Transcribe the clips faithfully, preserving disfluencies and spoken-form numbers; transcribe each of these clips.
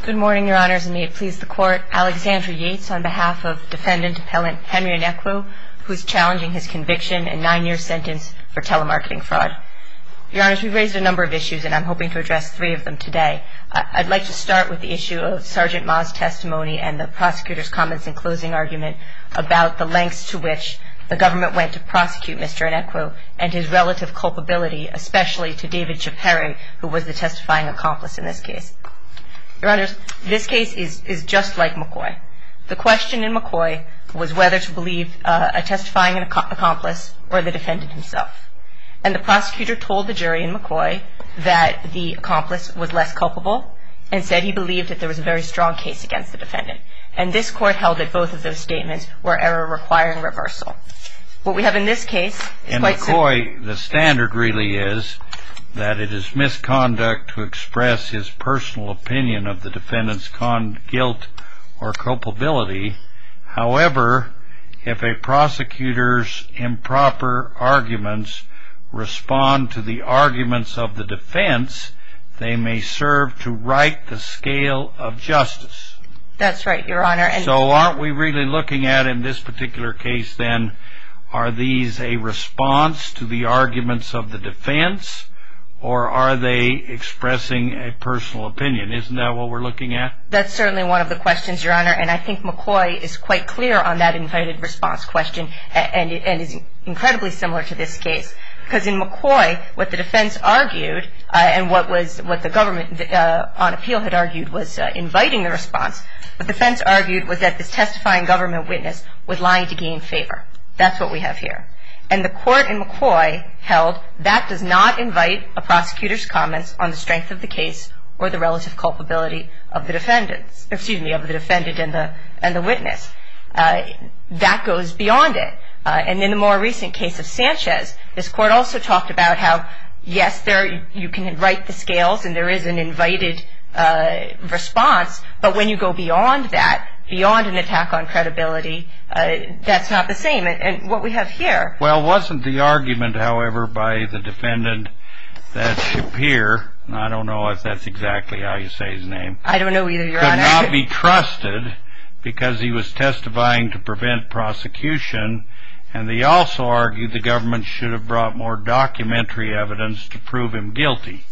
Good morning, Your Honors, and may it please the Court. Alexandra Yates on behalf of Defendant Appellant Henry Enekwu, who is challenging his conviction and nine-year sentence for telemarketing fraud. Your Honors, we've raised a number of issues, and I'm hoping to address three of them today. I'd like to start with the issue of Sergeant Ma's testimony and the prosecutor's comments in closing argument about the lengths to which the government went to prosecute Mister Enekwu and his relative culpability, especially to David Chipere, who was the testifying accomplice in this case. Your Honors, this case is, is just like McCoy. The question in McCoy was whether to believe uh, a testifying accomplice or the defendant himself. And the prosecutor told the jury in McCoy that the accomplice was less culpable and said he believed that there was a very strong case against the defendant. And this Court held that both of those statements were error requiring reversal. What we have in this case is in quite McCoy, simple. The standard really is that it is misconduct to express his personal opinion of the defendant's con- guilt or culpability. However, if a prosecutor's improper arguments respond to the arguments of the defense, they may serve to right the scale of justice. That's right, Your Honor. And so aren't we really looking at, in this particular case then, are these a response to the arguments of the defense, or are they expressing a personal opinion? Isn't that what we're looking at? That's certainly one of the questions, Your Honor, and I think McCoy is quite clear on that invited response question and, and is incredibly similar to this case. Because in McCoy, what the defense argued uh, and what was what the government uh, on appeal had argued was uh, inviting the response. What the defense argued was that this testifying government witness was lying to gain favor. That's what we have here. And the court in McCoy held that does not invite a prosecutor's comments on the strength of the case or the relative culpability of the defendants, excuse me, of the defendant and the and the witness. Uh, that goes beyond it. Uh, and in the more recent case of Sanchez, this court also talked about how, yes, there you can write the scales and there is an invited uh, response, but when you go beyond that, beyond an attack on credibility, uh, that's not the same. And, and what we have here... Well, wasn't the argument, however, by the defendant that Chipere, and I don't know if that's exactly how you say his name... I don't know either, Your could Honor. not be trusted because he was testifying to prevent prosecution, and they also argued the government should have brought more documentary evidence to prove him guilty.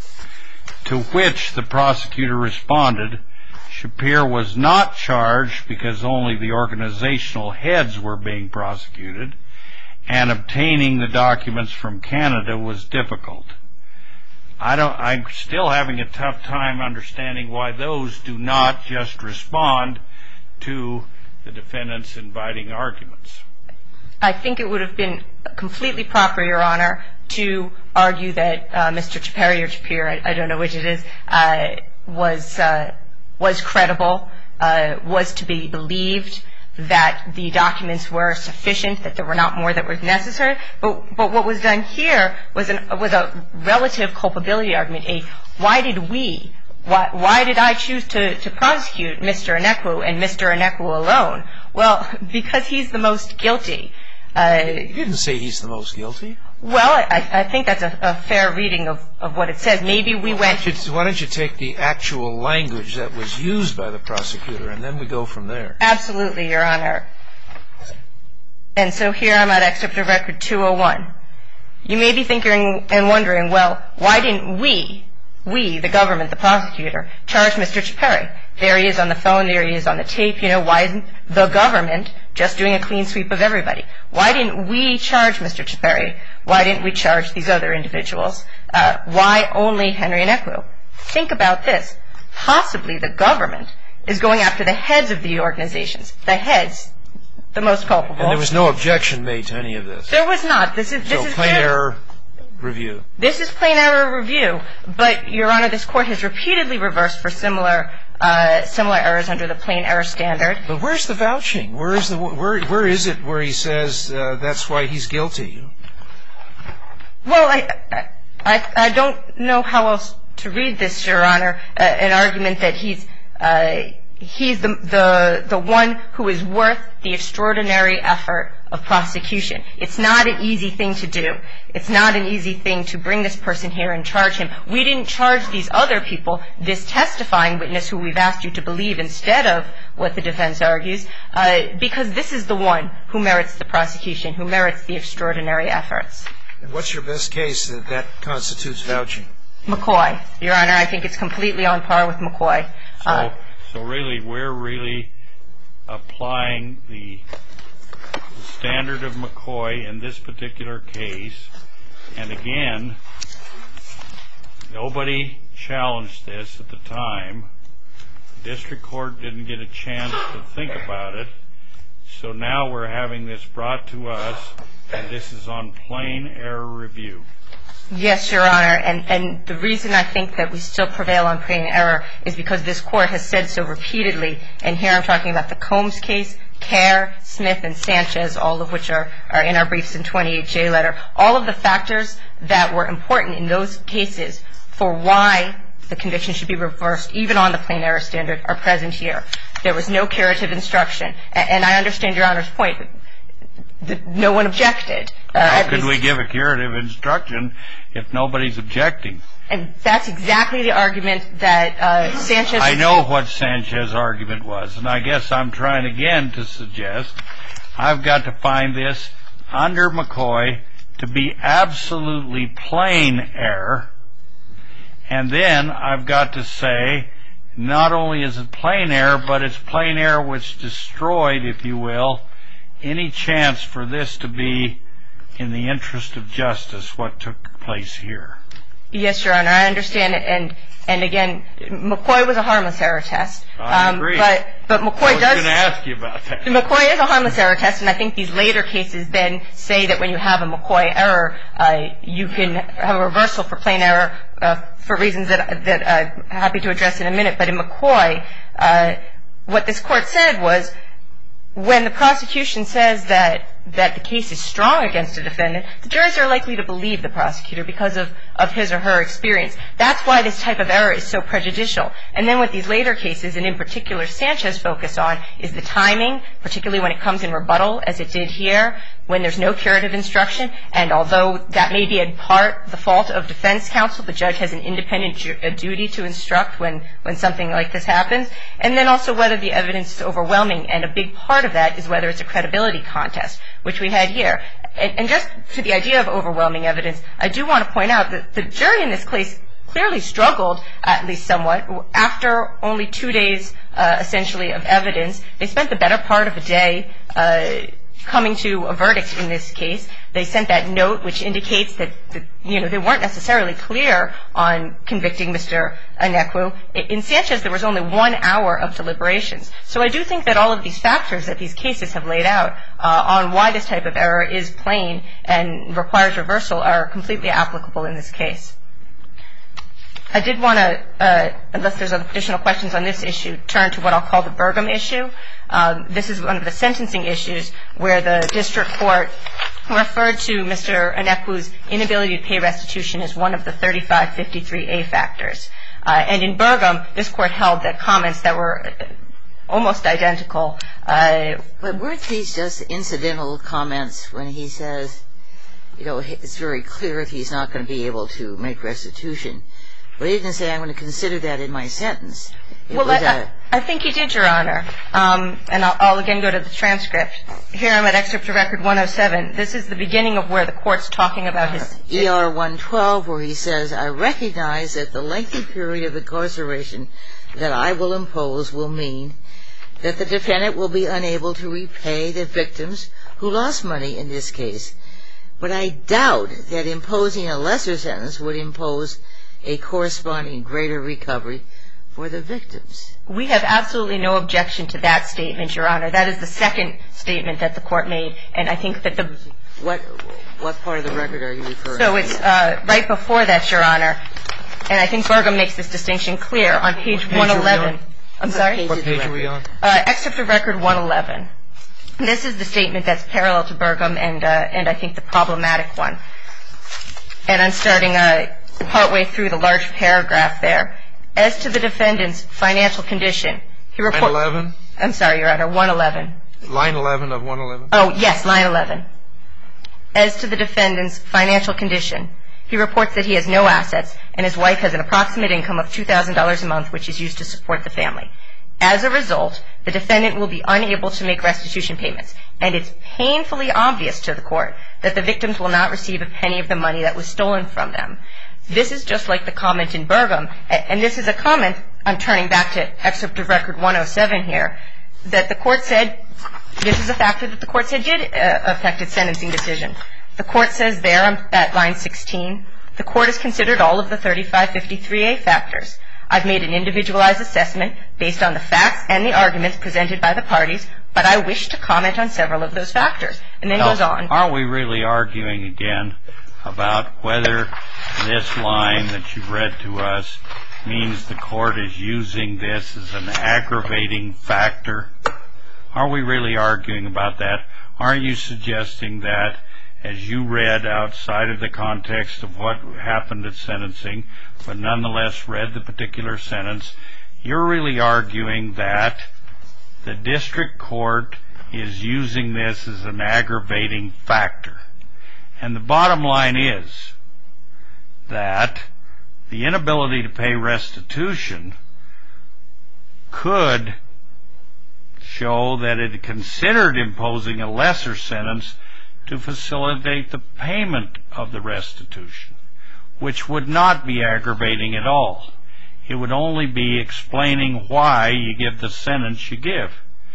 To which the prosecutor responded, Chipere was not charged because only the organizational heads were being prosecuted, and obtaining the documents from Canada was difficult. I don't, I'm still having a tough time understanding why those do not just respond to the defendant's inviting arguments. I think it would have been completely proper, Your Honor, to argue that uh, Mister Chipere or Chipere, I, I don't know which it is, uh, was uh, was credible, uh, was to be believed, that the documents were sufficient, that there were not more that were necessary. But but what was done here was an was a relative culpability argument. A why did we? Why, why did I choose to, to prosecute Mister Enekwu and Mister Enekwu alone? Well, because he's the most guilty. Uh, you didn't say he's the most guilty. Well, I, I think that's a, a fair reading of, of what it says. Maybe we well, went... Why don't, you, why don't you take the actual language that was used by the prosecutor, and then we go from there. Absolutely, Your Honor. And so here I'm at Excerpt of Record two oh one. You may be thinking and wondering, well, why didn't we, we, the government, the prosecutor, charge Mister Chipere? There he is on the phone, there he is on the tape. You know, why isn't the government just doing a clean sweep of everybody? Why didn't we charge Mister Chipere? Why didn't we charge these other individuals? Uh, why only Henry Enekwu? Think about this. Possibly the government is going after the heads of the organizations, the heads, the most culpable. And there was no objection made to any of this. There was not. This is this so is plain clear. error review. This is plain error review. But, Your Honor, this Court has repeatedly reversed for similar uh, similar errors under the plain error standard. But where's the vouching? Where is the where where is it where he says uh, that's why he's guilty? Well, I, I I don't know how else to read this, Your Honor. Uh, an argument that he's uh, he's the the the one who is worth the extraordinary effort of prosecution. It's not an easy thing to do. It's not an easy thing to bring this person here and charge him. We didn't charge these other people, this testifying witness who we've asked you to believe instead of what the defense argues, uh, because this is the one who merits the prosecution, who merits the extraordinary efforts. And what's your best case that that constitutes vouching? McCoy, Your Honor. I think it's completely on par with McCoy. So, Uh, so really, we're really applying the standard of McCoy in this particular case. And again, nobody challenged this at the time. The district court didn't get a chance to think about it. So now we're having this brought to us, and this is on plain error review. Yes, Your Honor, and, and the reason I think that we still prevail on plain error is because this court has said so repeatedly, and here I'm talking about the Combs case, Kerr, Smith, and Sanchez, all of which are, are in our briefs in twenty-eight J letter. All of the factors that were important in those cases for why the conviction should be reversed, even on the plain error standard, are present here. There was no curative instruction, and, and I understand Your Honor's point. No one objected. Uh, How could we give a curative instruction if nobody's objecting? And that's exactly the argument that uh, Sanchez... I know what Sanchez's argument was, and I guess I'm trying again to suggest I've got to find this under McCoy to be absolutely plain error, and then I've got to say not only is it plain error, but it's plain error which destroyed, if you will, any chance for this to be in the interest of justice, what took place here. Yes, Your Honor, I understand it, and and again, McCoy was a harmless error test. I agree. Um, but but McCoy I was does. going to ask you about that. McCoy is a harmless error test, and I think these later cases then say that when you have a McCoy error, uh, you can have a reversal for plain error uh, for reasons that that I'm happy to address in a minute. But in McCoy, uh, what this court said was, when the prosecution says that that the case is strong against a defendant, the jurors are likely to believe the prosecutor because of, of his or her experience. That's why this type of error is so prejudicial. And then what these later cases, and in particular Sanchez, focus on is the timing, particularly when it comes in rebuttal, as it did here, when there's no curative instruction. And although that may be in part the fault of defense counsel, the judge has an independent ju- a duty to instruct when, when something like this happens. And then also whether the evidence is overwhelming. And a big part of that is whether it's a credibility contest, which we had here. And, and just to the idea of overwhelming evidence, I do want to point out that the jury in this case clearly struggled, at least somewhat, after only two days, uh, essentially, of evidence. They spent the better part of a day uh, coming to a verdict in this case. They sent that note which indicates that, that, you know, they weren't necessarily clear on convicting Mister Anekwu. In Sanchez, there was only one hour of deliberations. So I do think that all of these factors that these cases have laid out uh, on why this type of error is plain and requires reversal are completely applicable in this case. I did want to, uh, unless there's additional questions on this issue, turn to what I'll call the Burgum issue. Um, this is one of the sentencing issues where the district court referred to Mister Anekwu's inability to pay restitution as one of the thirty-five fifty-three A factors. Uh, and in Burgum, this court held that comments that were almost identical. Uh, but weren't these just incidental comments when he says, you know, it's very clear if he's not going to be able to make restitution? But he didn't say, I'm going to consider that in my sentence. It well, was I, a, I think he did, Your Honor. Um, and I'll, I'll again go to the transcript. Here I'm at Excerpt of Record one oh seven. This is the beginning of where the court's talking about his... E R one twelve, where he says, I recognize that the lengthy period of incarceration that I will impose will mean that the defendant will be unable to repay the victims who lost money in this case. But I doubt that imposing a lesser sentence would impose a corresponding greater recovery for the victims. We have absolutely no objection to that statement, Your Honor. That is the second statement that the court made, and I think that the... What what part of the record are you referring so to? So it's uh, right before that, Your Honor, and I think Burgum makes this distinction clear on page, page one eleven. I'm sorry? What page are we on? Uh, Excerpt of Record one eleven. This is the statement that's parallel to Burgum and, uh, and I think the problematic one. And I'm starting... Uh, partway through the large paragraph there. As to the defendant's financial condition, he reports... one eleven? I'm sorry, Your Honor, one eleven. Line eleven of one eleven? Oh, yes, line eleven. As to the defendant's financial condition, he reports that he has no assets and his wife has an approximate income of two thousand dollars a month, which is used to support the family. As a result, the defendant will be unable to make restitution payments, and it's painfully obvious to the court that the victims will not receive a penny of the money that was stolen from them. This is just like the comment in Burgum, and this is a comment, I'm turning back to excerpt of record one oh seven here, that the court said, this is a factor that the court said did uh, affect its sentencing decision. The court says there at line sixteen, the court has considered all of the thirty-five fifty-three A factors. I've made an individualized assessment based on the facts and the arguments presented by the parties, but I wish to comment on several of those factors. And then well, goes on. Aren't we really arguing again about whether this line that you've read to us means the court is using this as an aggravating factor? Are we really arguing about that? Aren't you suggesting that, as you read outside of the context of what happened at sentencing, but nonetheless read the particular sentence, you're really arguing that the district court is using this as an aggravating factor? And the bottom line is that the inability to pay restitution could show that it considered imposing a lesser sentence to facilitate the payment of the restitution, which would not be aggravating at all. It would only be explaining why you give the sentence you give.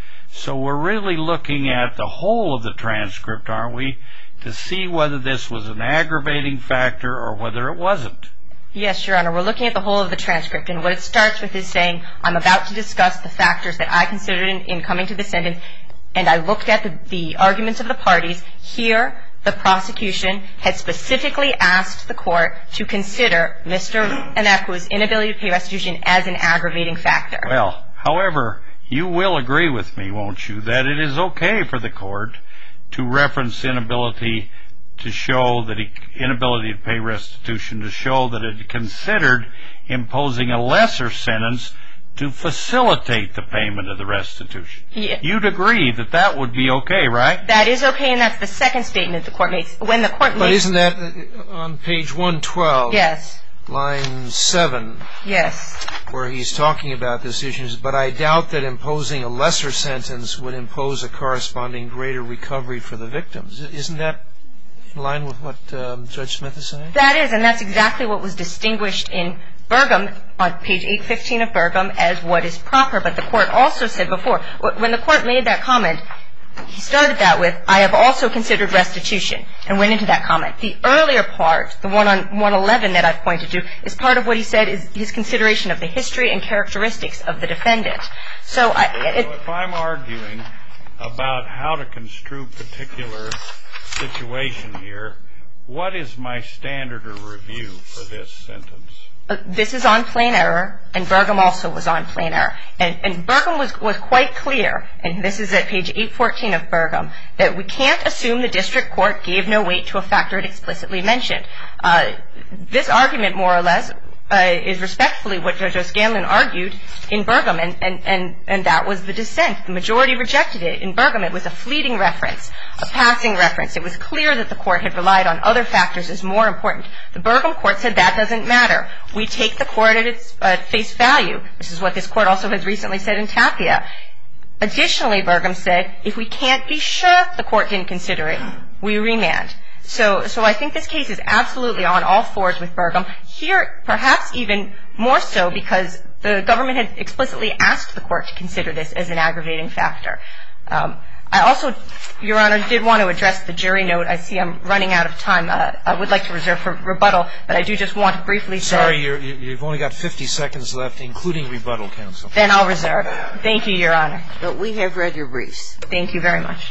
So we're really looking at the whole of the transcript, aren't we, to see whether this was an aggravating factor or whether it wasn't. Yes, Your Honor. We're looking at the whole of the transcript, and what it starts with is saying, I'm about to discuss the factors that I considered in, in coming to the sentence, and I looked at the, the arguments of the parties. Here, the prosecution had specifically asked the court to consider Mister Enekwu's inability to pay restitution as an aggravating factor. Well, however, you will agree with me, won't you, that it is okay for the court to reference inability to show that he, inability to pay restitution to show that it considered imposing a lesser sentence to facilitate the payment of the restitution. Yeah. You'd agree that that would be okay, right? That is okay, and that's the second statement the court makes. When the court But makes, isn't that on page one twelve? Yes. Line seven. Yes. Where he's talking about this issue, but I doubt that imposing a lesser sentence would impose a corresponding greater recovery for the victims. Isn't that in line with what um, Judge Smith is saying? That is, and that's exactly what was distinguished in Burgum, on page eight fifteen of Burgum, as what is proper. But the court also said before, when the court made that comment, he started that with, I have also considered restitution, and went into that comment. The earlier part, the one on one eleven that I've pointed to, is part of what he said is his consideration of the history and characteristics of the defendant. So, I, it, so if I'm arguing about how to construe particular situation here, what is my standard of review for this sentence? Uh, this is on plain error, and Burgum also was on plain error. And, and Burgum was, was quite clear, and this is at page eight fourteen of Burgum, that we can't assume the district court gave no weight to a factor it explicitly mentioned. Uh, this argument, more or less, uh, is respectfully what Judge O'Scanlan argued in Burgum, and, and, and, and that was the dissent. The majority rejected it. In Burgum, it was a fleeting reference, a passing reference. It was clear that the court had relied on other factors as more important. The Burgum court said that doesn't matter. We take the court at its uh, face value. This is what this court also has recently said in Tapia. Additionally, Burgum said, if we can't be sure the court didn't consider it, we remand. So, so I think this case is absolutely on all fours with Burgum. Here, perhaps even more so because the government had explicitly asked the court to consider this as an aggravating factor. Um, I also, Your Honor, did want to address the jury note. I see I'm running out of time. Uh, I would like to reserve for rebuttal, but I do just want to briefly say... Sorry, you're, you've only got fifty seconds left, including rebuttal, counsel. Then I'll reserve. Thank you, Your Honor. But we have read your briefs. Thank you very much.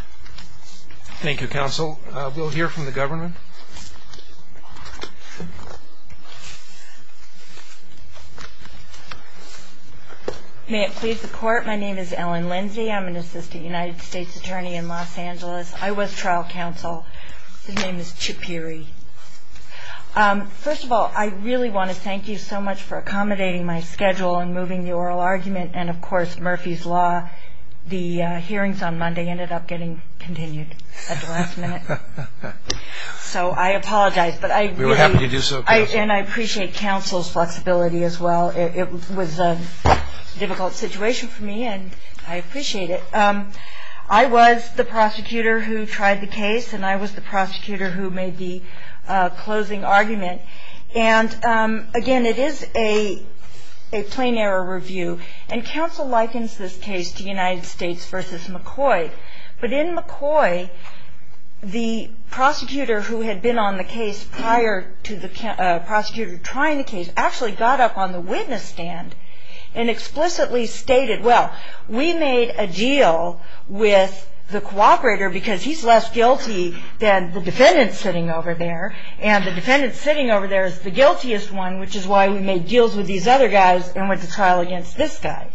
Thank you, counsel. Uh, we'll hear from the government. May it please the court, my name is Ellen Lindsay. I'm an assistant United States attorney in Los Angeles. I was trial counsel. His name is Chipiri. Um, first of all, I really want to thank you so much for accommodating my schedule and moving the oral argument and, of course, Murphy's Law the uh, hearings on Monday ended up getting continued at the last minute. So I apologize, but I We really, were happy to do so, I, counsel. and I appreciate counsel's flexibility as well. It, it was a difficult situation for me, and I appreciate it. Um, I was the prosecutor who tried the case, and I was the prosecutor who made the uh, closing argument. And um, again, it is a a plain error review, and counsel likens this case to United States versus McCoy. But in McCoy, the prosecutor who had been on the case prior to the uh, prosecutor trying the case actually got up on the witness stand and explicitly stated, well, we made a deal with the cooperator because he's less guilty than the defendant sitting over there, and the defendant sitting over there is the guiltiest one, which is why we made deals with these other guys and went to trial against this guy.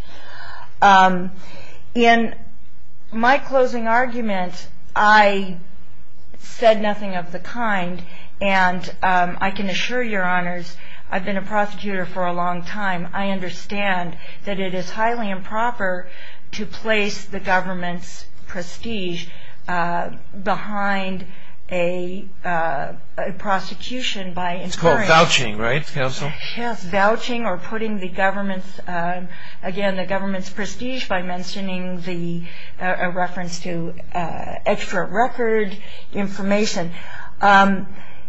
Um, in my closing argument, I said nothing of the kind, and um, I can assure Your Honors, I've been a prosecutor for a long time. I understand that it is highly improper to place the government's prestige uh, behind a, uh, a prosecution by inferring. It's called vouching, right, counsel? Yes, vouching or putting the government's, uh, again, the government's prestige by mentioning the uh, a reference to uh, extra record information. Um,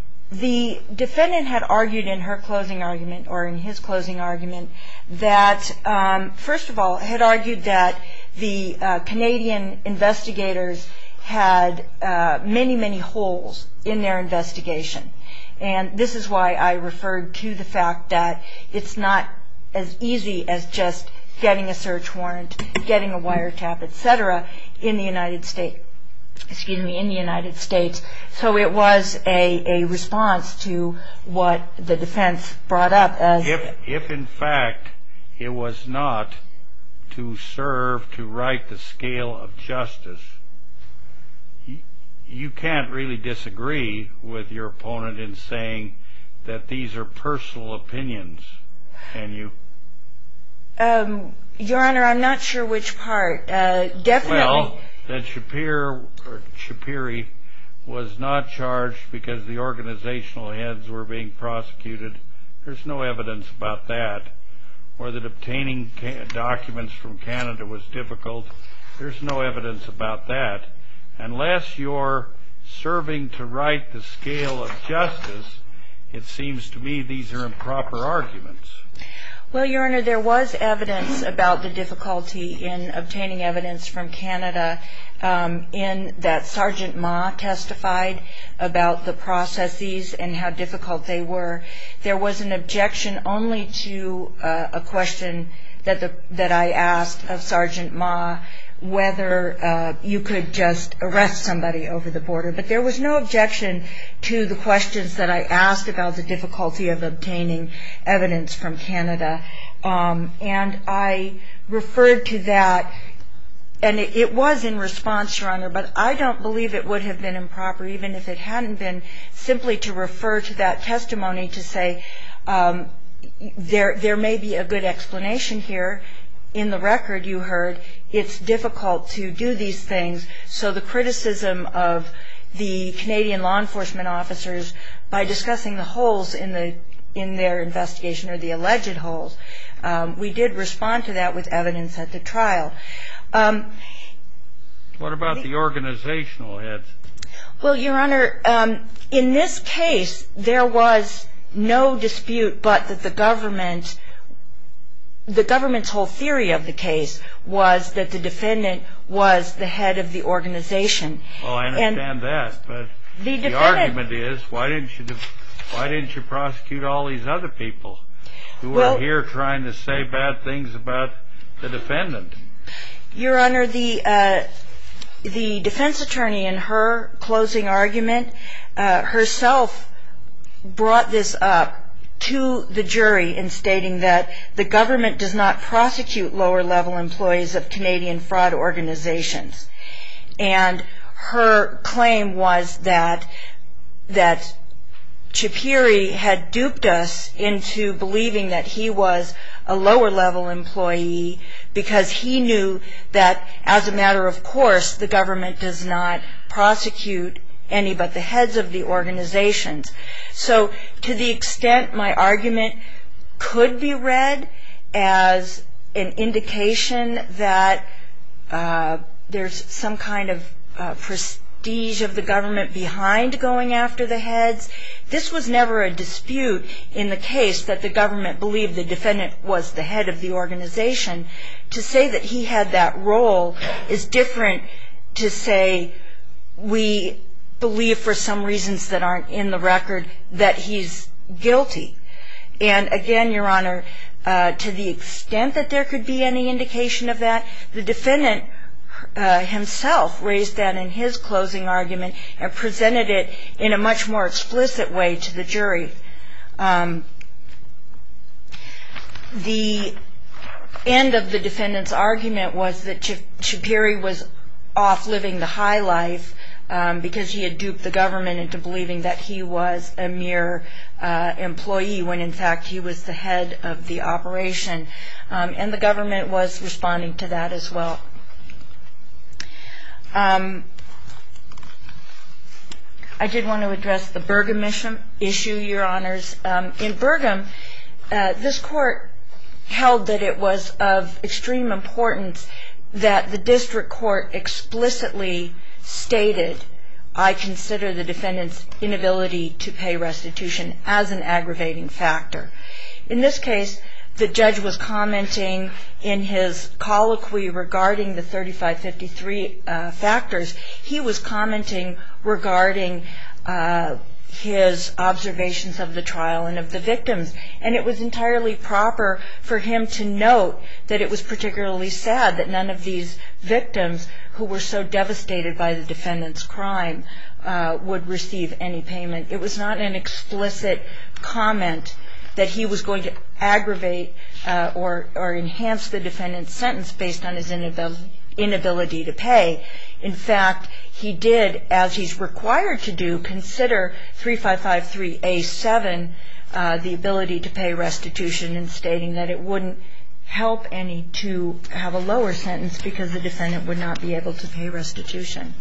the defendant had argued in her closing argument, or in his closing argument, that, um, first of all, had argued that the uh, Canadian investigators had uh, many, many holes in their investigation. And this is why I referred to the fact that it's not as easy as just getting a search warrant, getting a wiretap, et cetera, in the United States. Excuse me, in the United States. So it was a, a response to what the defense brought up as... If, if in fact it was not to serve to right the scale of justice, you, you can't really disagree with your opponent in saying that these are personal opinions, can you? Um, Your Honor, I'm not sure which part. Uh, definitely... Well, that Shapir, or Shapiri was not charged because the organizational heads were being prosecuted. There's no evidence about that. Or that obtaining ca- documents from Canada was difficult. There's no evidence about that. Unless you're serving to right the scale of justice, it seems to me these are improper arguments. Well, Your Honor, there was evidence about the difficulty in obtaining evidence from Canada um, in that Sergeant Ma testified about the processes and how difficult they were. There was an objection only to uh, a question that the, that I asked of Sergeant Ma, whether uh, you could just arrest somebody over the border. But there was no objection to the questions that I asked about the difficulty of obtaining evidence from Canada. Um, and I referred to that, and it, it was in response, Your Honor, but I don't believe it would have been improper, even if it hadn't been, simply to refer to that testimony to say um, there, there may be a good explanation here. In the record you heard, it's difficult to do these things, so the criticism of the Canadian law enforcement officers by discussing the holes in the in their investigation, or the alleged holes, um, we did respond to that with evidence at the trial. Um, what about the, the organizational heads? Well, Your Honor, um, in this case, there was no dispute but that the government... The government's whole theory of the case was that the defendant was the head of the organization. Well, I understand and that, but the, the argument is, why didn't you why didn't you prosecute all these other people who well, were here trying to say bad things about the defendant? Your Honor, the uh, the defense attorney in her closing argument uh, herself brought this up to the jury in stating that the government does not prosecute lower-level employees of Canadian fraud organizations. And her claim was that that Shapiri had duped us into believing that he was a lower-level employee because he knew that, as a matter of course, the government does not prosecute any but the heads of the organizations. So to the extent my argument could be read as an indication that uh, there's some kind of uh, prestige of the government behind going after the heads, this was never a dispute in the case that the government believed the defendant was the head of the organization. To say that he had that role is different to say we believe for some reasons that aren't in the record that he's guilty. And again, Your Honor, uh, to the extent that there could be any indication of that, the defendant uh, himself raised that in his closing argument and presented it in a much more explicit way to the jury. Um, the end of the defendant's argument was that Chapiri was off living the high life Um, because he had duped the government into believing that he was a mere uh, employee when in fact he was the head of the operation. Um, and the government was responding to that as well. Um, I did want to address the Burgum issue, Your Honors. Um, in Burgum, uh, this court held that it was of extreme importance that the district court explicitly stated, I consider the defendant's inability to pay restitution as an aggravating factor. In this case, the judge was commenting in his colloquy regarding the thirty-five fifty-three uh, factors. He was commenting regarding uh, his observations of the trial and of the victims. And it was entirely proper for him to note that it was particularly sad that none of these victims who were so devastated by the defendant's crime uh, would receive any payment. It was not an explicit comment that he was going to aggravate uh, or, or enhance the defendant's sentence based on his inability, inability to pay. In fact, he did, as he's required to do, consider thirty-five fifty-three A seven, uh, the ability to pay restitution, and stating that it wouldn't help any to have a lower sentence because the defendant would not be able to pay restitution.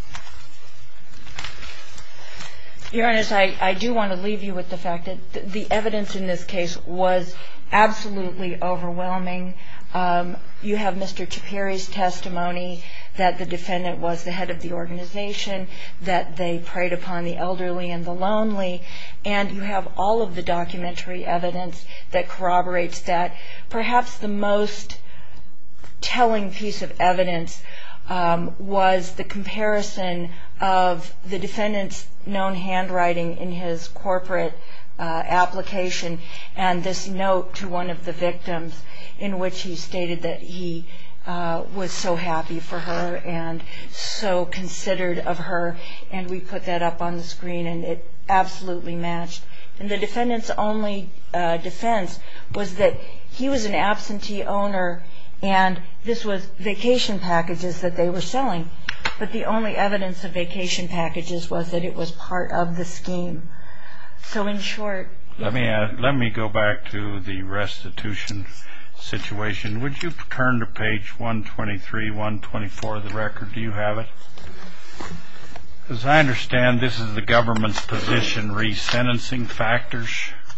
Your Honors, I, I do want to leave you with the fact that th- the evidence in this case was absolutely overwhelming. Um, you have Mister Chapiri's testimony that the defendant was the head of the organization, that they preyed upon the elderly and the lonely, and you have all of the documentary evidence that corroborates that. Perhaps the most telling piece of evidence um, was the comparison of the defendant's known handwriting in his corporate uh, application and this note to one of the victims in which he stated that he uh, was so happy for her and so considerate of her, and we put that up on the screen and it absolutely matched. And the defendant's only uh, defense was that he was an absentee owner and this was vacation packages that they were selling, but the only evidence of vacation packages was that it was part of the scheme. So in short... Let me uh, let me go back to the restitution situation. Would you turn to page one twenty-three, one twenty-four of the record? Do you have it? As I understand, this is the government's position resentencing factors.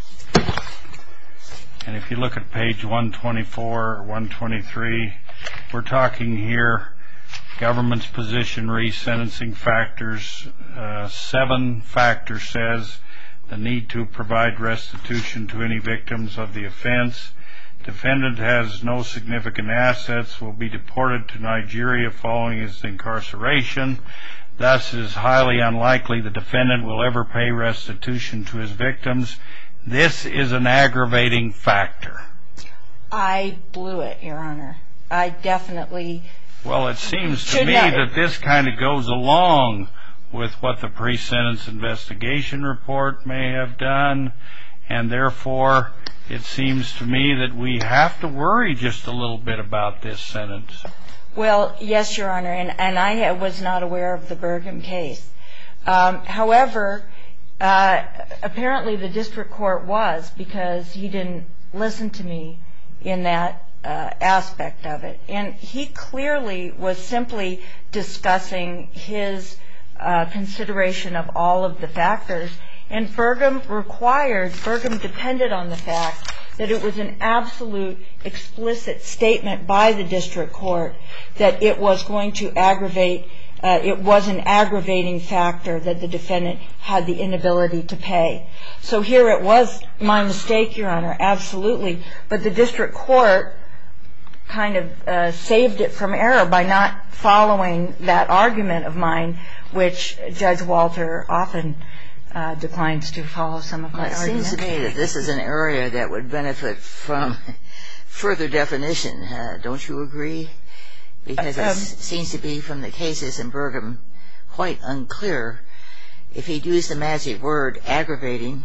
And if you look at page one twenty-four or one twenty-three, we're talking here government's position resentencing factors. Uh, seven factors says the need to provide restitution to any victims of the offense. Defendant has no significant assets, will be deported to Nigeria following his incarceration. Thus, it is highly unlikely the defendant will ever pay restitution to his victims. This is an aggravating factor. I blew it, Your Honor. I definitely... Well, it seems to me that this kind of goes along with what the pre-sentence investigation report may have done, and therefore it seems to me that we have to worry just a little bit about this sentence. Well, yes, Your Honor, and, and I was not aware of the Burgum case. Um, however, uh, apparently the district court was, because he didn't listen to me in that uh, aspect of it. And he clearly was simply discussing his uh, consideration of all of the factors. And Burgum required, Burgum depended on the fact that it was an absolute explicit statement by the district court that it was going to aggravate, uh, it was an aggravating factor that the defendant had the inability to pay. So here it was my mistake, Your Honor, absolutely. But the district court kind of uh, saved it from error by not following that argument of mine, which Judge Walter often Uh, declines to follow some of my well, it arguments. seems to me that this is an area that would benefit from further definition. Uh, don't you agree? Because it Um, seems to be from the cases in Burgum quite unclear. If he'd used the magic word aggravating,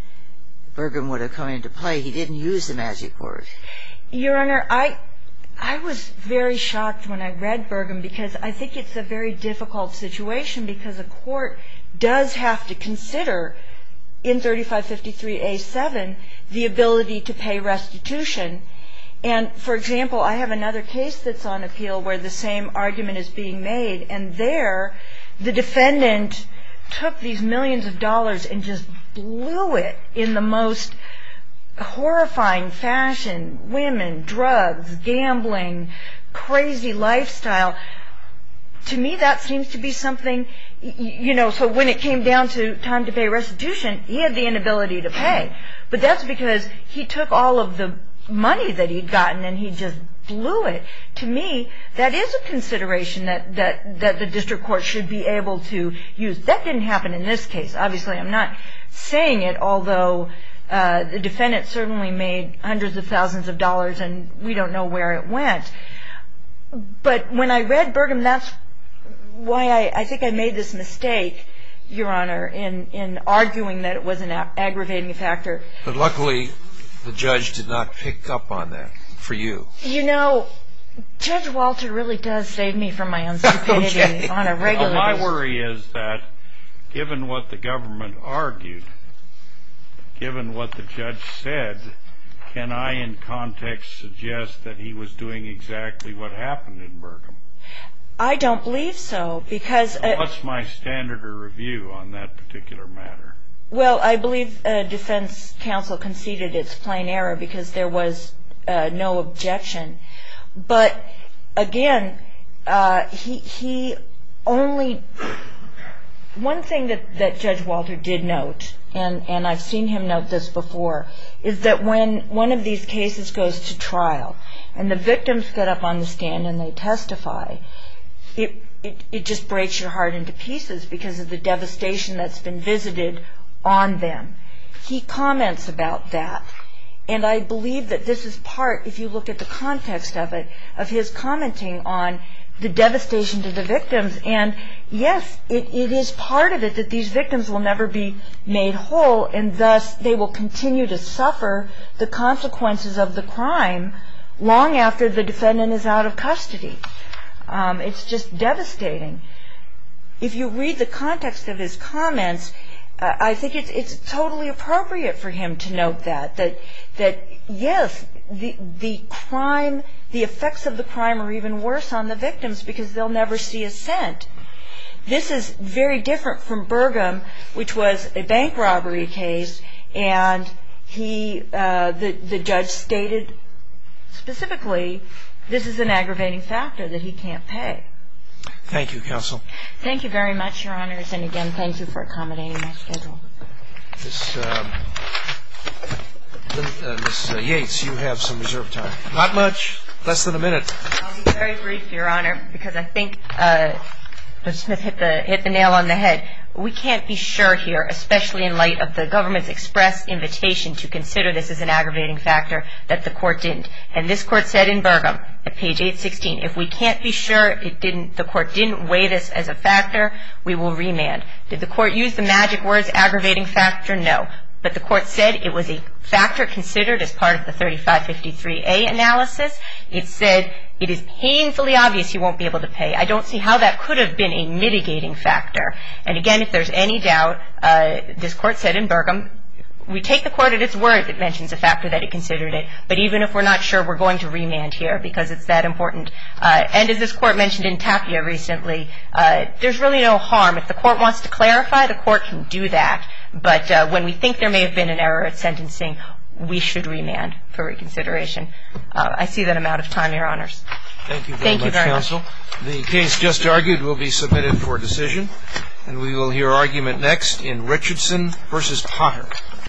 Burgum would have come into play. He didn't use the magic word. Your Honor, I I was very shocked when I read Burgum because I think it's a very difficult situation because a court does have to consider in thirty-five fifty-three A seven the ability to pay restitution. And, for example, I have another case that's on appeal where the same argument is being made, and there the defendant took these millions of dollars and just blew it in the most horrifying fashion. Women, drugs, gambling, crazy lifestyle. To me, that seems to be something, you know, so when it came down to time to pay restitution, he had the inability to pay. But that's because he took all of the money that he'd gotten and he just blew it. To me, that is a consideration that, that, that the district court should be able to use. That didn't happen in this case. Obviously, I'm not saying it, although uh, the defendant certainly made hundreds of thousands of dollars and we don't know where it went. But when I read Burgum, that's why I, I think I made this mistake, Your Honor, in, in arguing that it was an a- aggravating factor. But luckily, the judge did not pick up on that for you. You know, Judge Walter really does save me from my own stupidity Okay. on a regular Well, my basis. worry is that given what the government argued, given what the judge said, can I in context suggest that he was doing exactly what happened in Burgum? I don't believe so, because uh, What's my standard of review on that particular matter? well, I believe uh, defense counsel conceded it's plain error because there was uh, no objection. But again, uh, he he only one thing that, that Judge Walter did note, and, and I've seen him note this before, is that when one of these cases goes to trial and the victims get up on the stand and they testify, It, it it just breaks your heart into pieces because of the devastation that's been visited on them. He comments about that. And I believe that this is part, if you look at the context of it, of his commenting on the devastation to the victims. And yes, it, it is part of it that these victims will never be made whole, and thus they will continue to suffer the consequences of the crime long after the defendant is out of custody. Um, it's just devastating. If you read the context of his comments, uh, I think it's it's totally appropriate for him to note that that that yes, the the crime, the effects of the crime are even worse on the victims because they'll never see a cent. This is very different from Burgum, which was a bank robbery case, and he uh, the the judge stated specifically, this is an aggravating factor that he can't pay. Thank you, counsel. Thank you very much, Your Honors, and again, thank you for accommodating my schedule. Miss Um, uh, Miss Yates, you have some reserve time. Not much, less than a minute. I'll be very brief, Your Honor, because I think uh, Judge Smith hit the hit the nail on the head. We can't be sure here, especially in light of the government's express invitation to consider this as an aggravating factor, that the court didn't. And this court said in Burgum at page eight sixteen, if we can't be sure it didn't, the court didn't weigh this as a factor, we will remand. Did the court use the magic words aggravating factor? No. But the court said it was a factor considered as part of the thirty-five fifty-three A analysis. It said it is painfully obvious you won't be able to pay. I don't see how that could have been a mitigating factor. And again, if there's any doubt, uh, this court said in Burgum, we take the court at its word that mentions a factor that it considered it, but even if we're not sure, we're going to remand here because it's that important. Uh, and as this court mentioned in Tapia recently, uh, there's really no harm. If the court wants to clarify, the court can do that. But uh, when we think there may have been an error at sentencing, we should remand for reconsideration. Uh, I see that I'm out of time, Your Honors. Thank you very Thank much, you very counsel. much. The case just argued will be submitted for decision, and we will hear argument next in Richardson versus Potter.